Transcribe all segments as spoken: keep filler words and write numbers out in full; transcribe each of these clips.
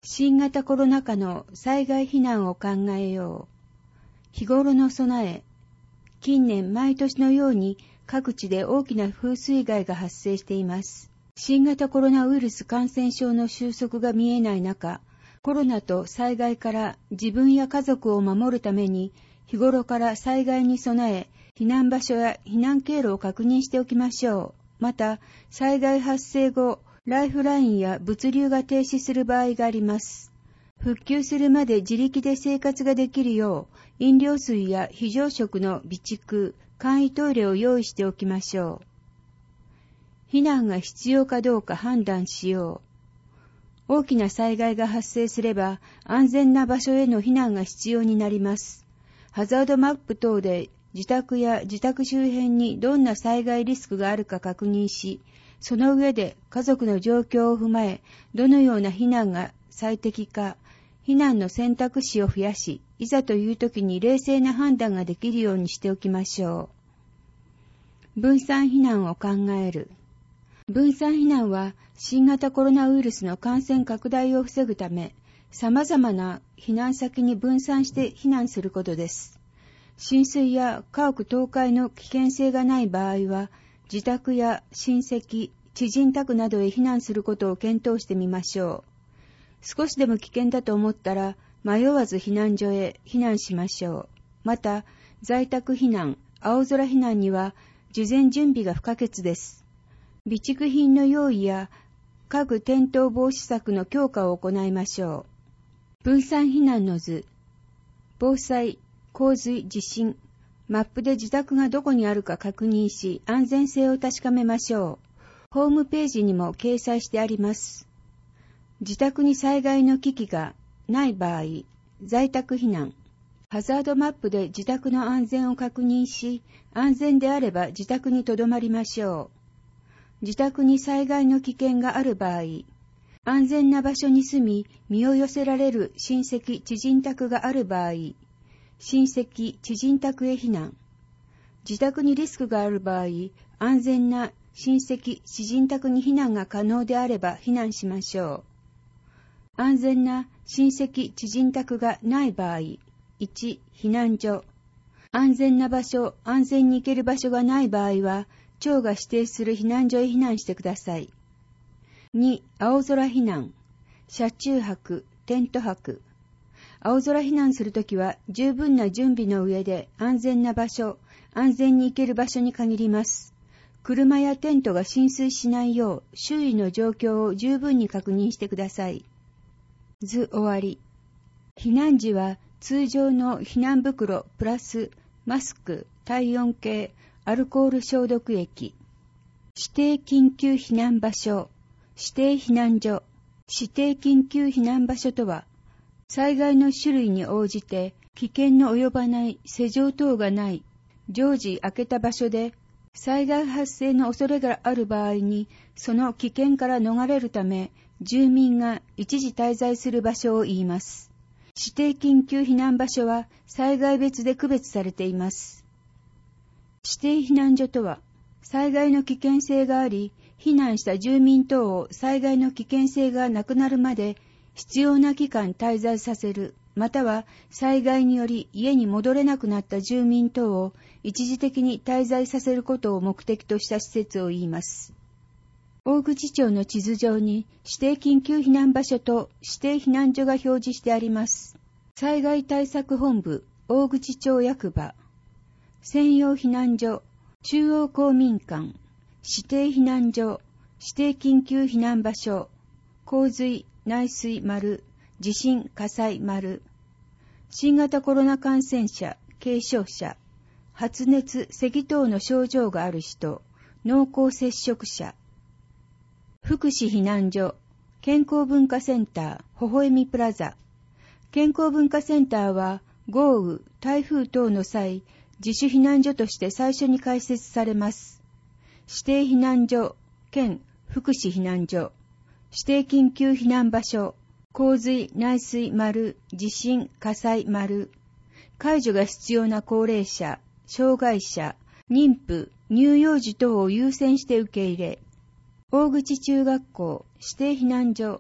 新型コロナ禍の災害避難を考えよう。日頃の備え。近年毎年のように各地で大きな風水害が発生しています。新型コロナウイルス感染症の収束が見えない中、コロナと災害から自分や家族を守るために、日頃から災害に備え、避難場所や避難経路を確認しておきましょう。また、災害発生後、ライフラインや物流が停止する場合があります。復旧するまで自力で生活ができるよう、飲料水や非常食の備蓄、簡易トイレを用意しておきましょう。避難が必要かどうか判断しよう。大きな災害が発生すれば、安全な場所への避難が必要になります。ハザードマップ等で自宅や自宅周辺にどんな災害リスクがあるか確認し、その上で家族の状況を踏まえ、どのような避難が最適か、避難の選択肢を増やし、いざという時に冷静な判断ができるようにしておきましょう。分散避難を考える。分散避難は新型コロナウイルスの感染拡大を防ぐため、様々な避難先に分散して避難することです。浸水や家屋倒壊の危険性がない場合は、自宅や親戚、知人宅などへ避難することを検討してみましょう。少しでも危険だと思ったら、迷わず避難所へ避難しましょう。また、在宅避難、青空避難には、事前準備が不可欠です。備蓄品の用意や、家具転倒防止策の強化を行いましょう。分散避難の図。防災、洪水、地震。マップで自宅がどこにあるか確認し、安全性を確かめましょう。ホームページにも掲載してあります。自宅に災害の危機がない場合、在宅避難。ハザードマップで自宅の安全を確認し、安全であれば自宅に留まりましょう。自宅に災害の危険がある場合、安全な場所に住み、身を寄せられる親戚、知人宅がある場合、親戚、知人宅へ避難。自宅にリスクがある場合、安全な親戚、知人宅に避難が可能であれば避難しましょう。安全な親戚、知人宅がない場合、いち、避難所。安全な場所、安全に行ける場所がない場合は、町が指定する避難所へ避難してください。に、青空避難。車中泊、テント泊。青空避難するときは十分な準備の上で安全な場所、安全に行ける場所に限ります。車やテントが浸水しないよう周囲の状況を十分に確認してください。図終わり。避難時は通常の避難袋プラスマスク、体温計、アルコール消毒液。指定緊急避難場所、指定避難所。指定緊急避難場所とは、災害の種類に応じて危険の及ばない施錠等がない常時開けた場所で災害発生の恐れがある場合にその危険から逃れるため住民が一時滞在する場所を言います。指定緊急避難場所は災害別で区別されています。指定避難所とは災害の危険性があり避難した住民等を災害の危険性がなくなるまで必要な期間滞在させる、または災害により家に戻れなくなった住民等を一時的に滞在させることを目的とした施設を言います。大口町の地図上に指定緊急避難場所と指定避難所が表示してあります。災害対策本部、大口町役場、専用避難所、中央公民館、指定避難所、指定緊急避難場所、洪水、内水丸、地震、火災丸、新型コロナ感染者、軽症者、発熱、咳等の症状がある人、濃厚接触者、福祉避難所、健康文化センター、微笑みプラザ。健康文化センターは豪雨、台風等の際、自主避難所として最初に開設されます。指定避難所、兼福祉避難所。指定緊急避難場所、洪水、内水丸、地震、火災丸、介助が必要な高齢者、障害者、妊婦、乳幼児等を優先して受け入れ、大口中学校、指定避難所、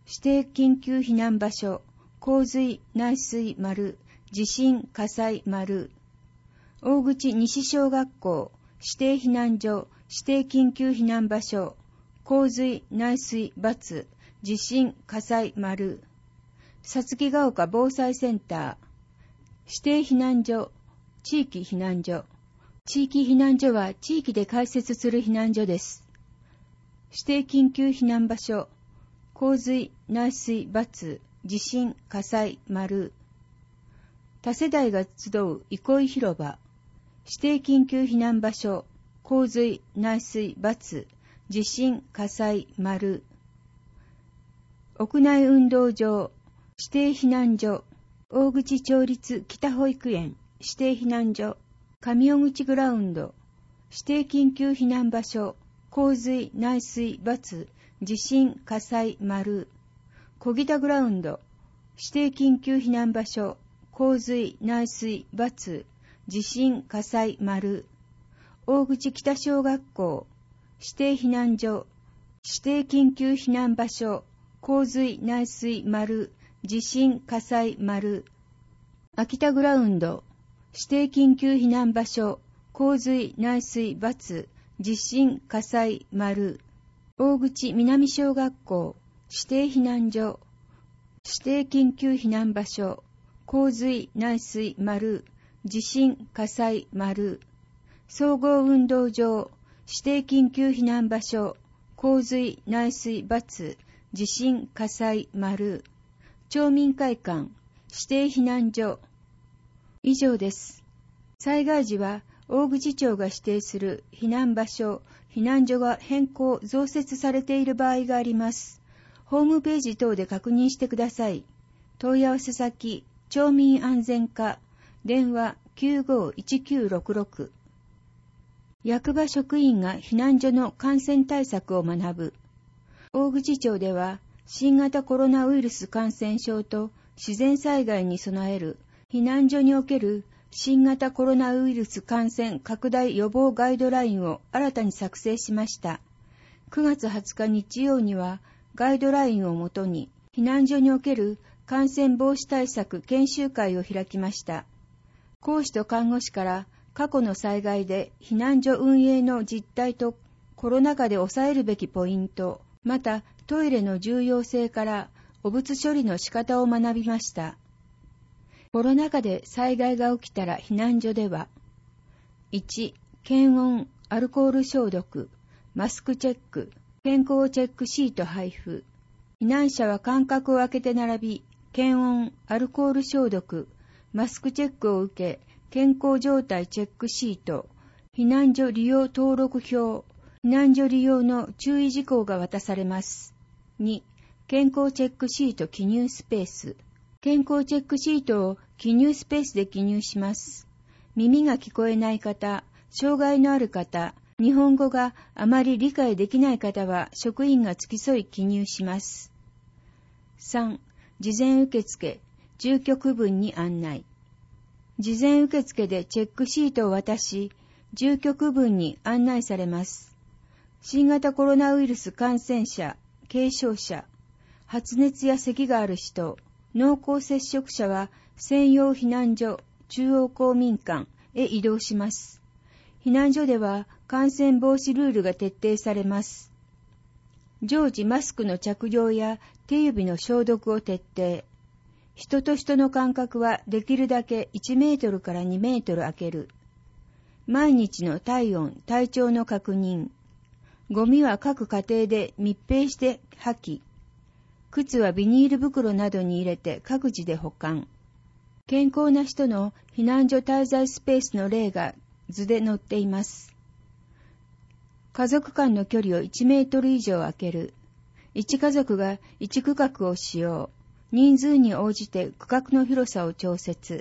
指定緊急避難場所、洪水、内水丸、地震、火災丸。大口西小学校、指定避難所、指定緊急避難場所、洪水、内水×、地震、火災丸。さつきが丘防災センター、指定避難所、地域避難所。地域避難所は地域で開設する避難所です。指定緊急避難場所、洪水、内水×、地震、火災丸。多世代が集う憩い広場、指定緊急避難場所、洪水、内水×、地震、火災丸。屋内運動場、指定避難所、大口町立北保育園、指定避難所、上尾口グラウンド、指定緊急避難場所、洪水、内水×、地震、火災丸。小北グラウンド、指定緊急避難場所、洪水、内水×、地震、火災丸。大口北小学校、指定避難所、指定緊急避難場所、洪水、内水丸、地震、火災丸。秋田グラウンド、指定緊急避難場所、洪水、内水×、地震、火災丸。大口南小学校、指定避難所、指定緊急避難場所、洪水、内水丸、地震、火災丸。総合運動場、指定緊急避難場所、洪水、内水×、地震、火災丸。町民会館、指定避難所。以上です。災害時は大口町が指定する避難場所、避難所が変更・増設されている場合があります。ホームページ等で確認してください。問い合わせ先、町民安全課、電話 きゅうごいちきゅうろくろく。役場職員が避難所の感染対策を学ぶ。大口町では新型コロナウイルス感染症と自然災害に備える避難所における新型コロナウイルス感染拡大予防ガイドラインを新たに作成しました。くがつはつか日曜にはガイドラインをもとに避難所における感染防止対策研修会を開きました。講師と看護師から過去の災害で避難所運営の実態とコロナ禍で抑えるべきポイント、またトイレの重要性から汚物処理の仕方を学びました。コロナ禍で災害が起きたら避難所では、いち. 検温、アルコール消毒、マスクチェック、健康チェックシート配布。避難者は間隔を空けて並び、検温、アルコール消毒、マスクチェックを受け、健康状態チェックシート、避難所利用登録表、避難所利用の注意事項が渡されます。に. 健康チェックシート記入スペース。健康チェックシートを記入スペースで記入します。耳が聞こえない方、障害のある方、日本語があまり理解できない方は職員が付き添い記入します。さん. 事前受付、住居区分に案内。事前受付でチェックシートを渡し、住居区分に案内されます。新型コロナウイルス感染者、軽症者、発熱や咳がある人、濃厚接触者は専用避難所、中央公民館へ移動します。避難所では感染防止ルールが徹底されます。常時マスクの着用や手指の消毒を徹底。人と人の間隔はできるだけいちメートルからにメートル空ける。毎日の体温、体調の確認。ゴミは各家庭で密閉して破棄。靴はビニール袋などに入れて各自で保管。健康な人の避難所滞在スペースの例が図で載っています。家族間の距離をいちメートル以上空ける。いち家族がいち区画を使用。人数に応じて区画の広さを調節。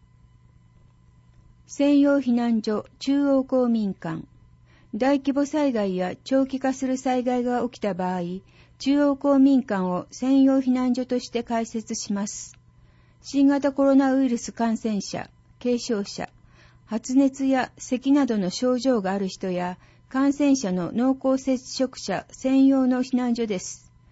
専用避難所中央公民館。大規模災害や長期化する災害が起きた場合、中央公民館を専用避難所として開設します。新型コロナウイルス感染者、軽症者、発熱や咳などの症状がある人や感染者の濃厚接触者専用の避難所です。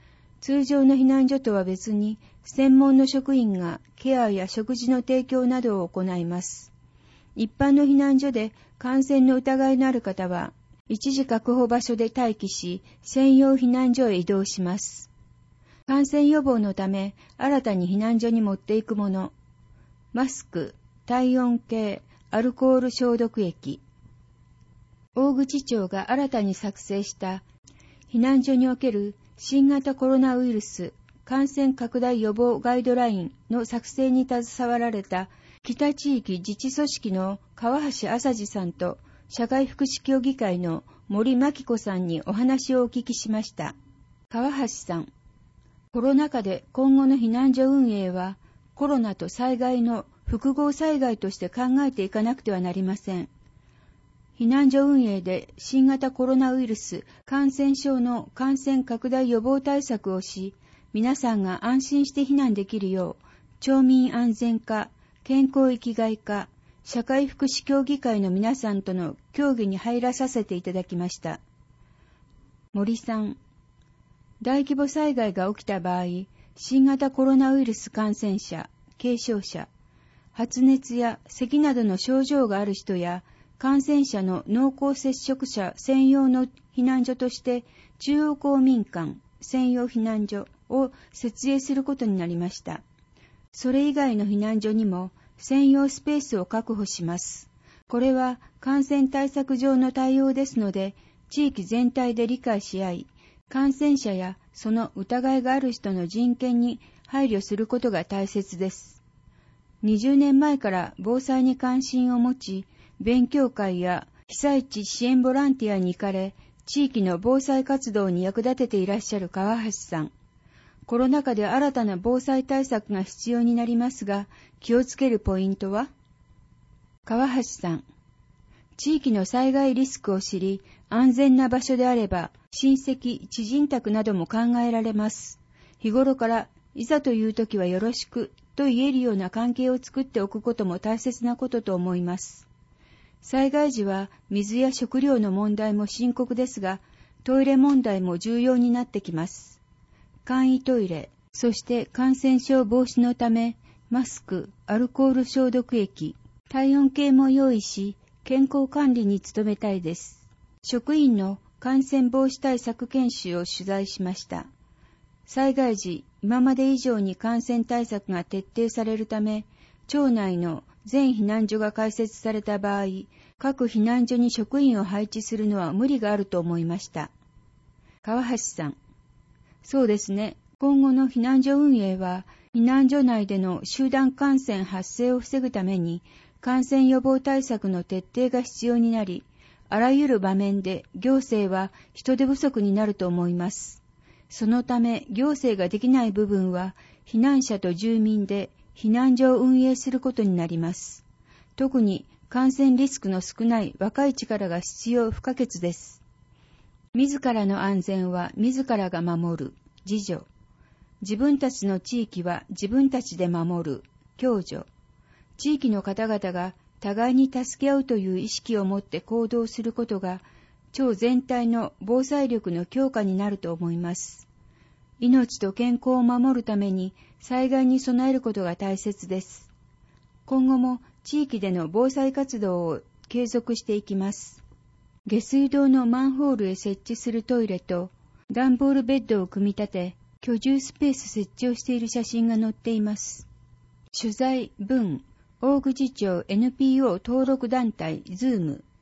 通常の避難所とは別に、専門の職員がケアや食事の提供などを行います。一般の避難所で感染の疑いのある方は、一時確保場所で待機し、専用避難所へ移動します。感染予防のため、新たに避難所に持っていくもの、マスク、体温計、アルコール消毒液。大口町が新たに作成した避難所における新型コロナウイルス感染拡大予防ガイドラインの作成に携わられた北地域自治組織の川橋朝治さんと社会福祉協議会の森真紀子さんにお話をお聞きしました。川橋さん、コロナ禍で今後の避難所運営はコロナと災害の複合災害として考えていかなくてはなりません。避難所運営で新型コロナウイルス感染症の感染拡大予防対策をし、皆さんが安心して避難できるよう、町民安全課、健康生きがい課、社会福祉協議会の皆さんとの協議に入らさせていただきました。森さん、大規模災害が起きた場合、新型コロナウイルス感染者、軽症者、発熱や咳などの症状がある人や、感染者の濃厚接触者専用の避難所として、中央公民館専用避難所を設営することになりました。それ以外の避難所にも専用スペースを確保します。これは感染対策上の対応ですので、地域全体で理解し合い、感染者やその疑いがある人の人権に配慮することが大切です。にじゅうねんまえから防災に関心を持ち、勉強会や被災地支援ボランティアに行かれ、地域の防災活動に役立てていらっしゃる川橋さん。コロナ禍で新たな防災対策が必要になりますが、気をつけるポイントは？川橋さん。地域の災害リスクを知り、安全な場所であれば、親戚、知人宅なども考えられます。日頃から、いざという時はよろしくと言えるような関係を作っておくことも大切なことと思います。災害時は水や食料の問題も深刻ですが、トイレ問題も重要になってきます。簡易トイレ、そして感染症防止のため、マスク、アルコール消毒液、体温計も用意し、健康管理に努めたいです。職員の感染防止対策研修を取材しました。災害時、今まで以上に感染対策が徹底されるため、町内の全避難所が開設された場合、各避難所に職員を配置するのは無理があると思いました。川橋さん。そうですね。今後の避難所運営は、避難所内での集団感染発生を防ぐために、感染予防対策の徹底が必要になり、あらゆる場面で行政は人手不足になると思います。そのため行政ができない部分は避難者と住民で避難所を運営することになります。特に感染リスクの少ない若い力が必要不可欠です。自らの安全は自らが守る、自助。自分たちの地域は自分たちで守る、共助。地域の方々が互いに助け合うという意識を持って行動することが、町全体の防災力の強化になると思います。命と健康を守るために災害に備えることが大切です。今後も地域での防災活動を継続していきます。下水道のマンホールへ設置するトイレと段ボールベッドを組み立て、居住スペース設置をしている写真が載っています。取材文、大口町 エヌピーオー 登録団体ズーム